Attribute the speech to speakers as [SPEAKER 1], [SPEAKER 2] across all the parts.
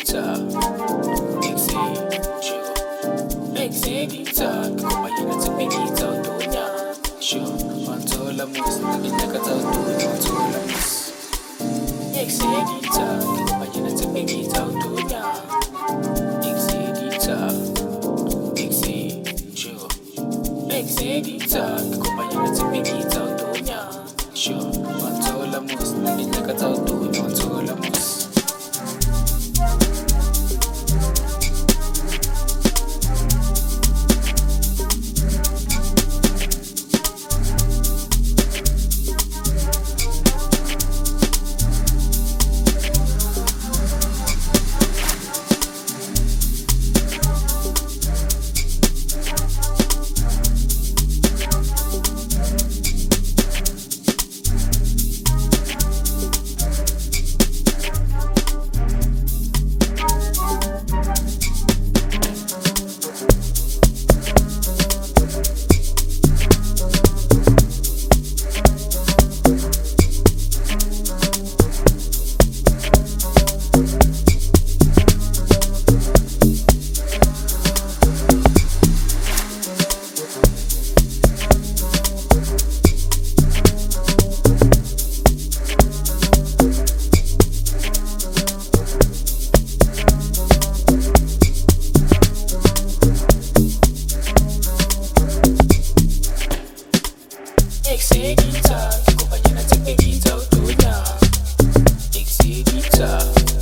[SPEAKER 1] Exedita, Exedita, koma yana tepedita utonya. Sure, wantola mus, nagina katautunya wantola mus. Exedita, koma yana tepedita utonya. Exedita, sure. Exedita, koma yana tepedita utonya. Sure, wantola mus, nagina katautunya wantola mus. Exedita, koma yana tepedita utonya. Exedita,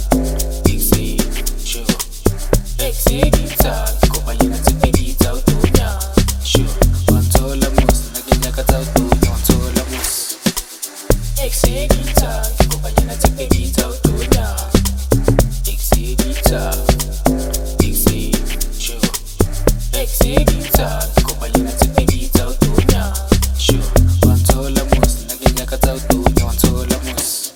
[SPEAKER 1] sure. Exedita, koma yana tepedita utonya. Sure, wantola mus, nagina katautunya wantola mus. Exedita, koma yana tepedita utonya. Exedita, sure. Exedita, koma yana tepedita utonya. Sure. Wantola mus, nagina katautunya wantola mus.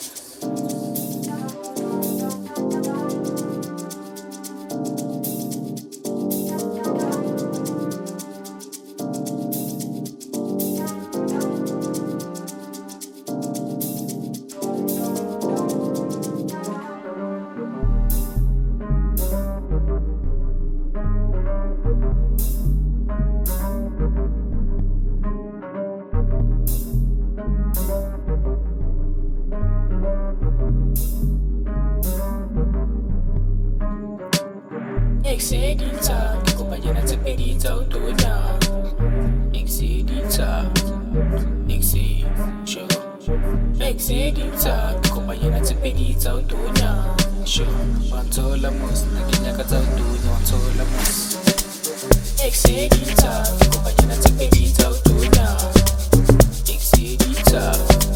[SPEAKER 1] Exedita, koma yana tepedita utonya. Exedita, sure. Exedita, koma yana tepedita utonya. Sure, wantola mus, nagina katautunya wantola mus. Exedita, koma yana tepedita utonya. Exedita,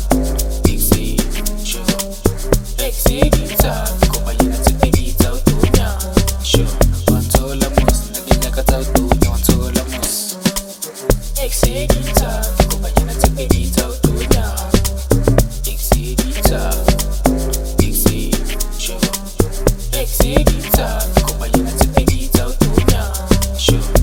[SPEAKER 1] sure. Exedita, koma yana tepedita utonya. Sure. Wantola mus, nagina katautunya wantola mus. Exedita, koma yana tepedita utonya. Exedita, sure. Exedita, koma yana tepedita utonya. Sure.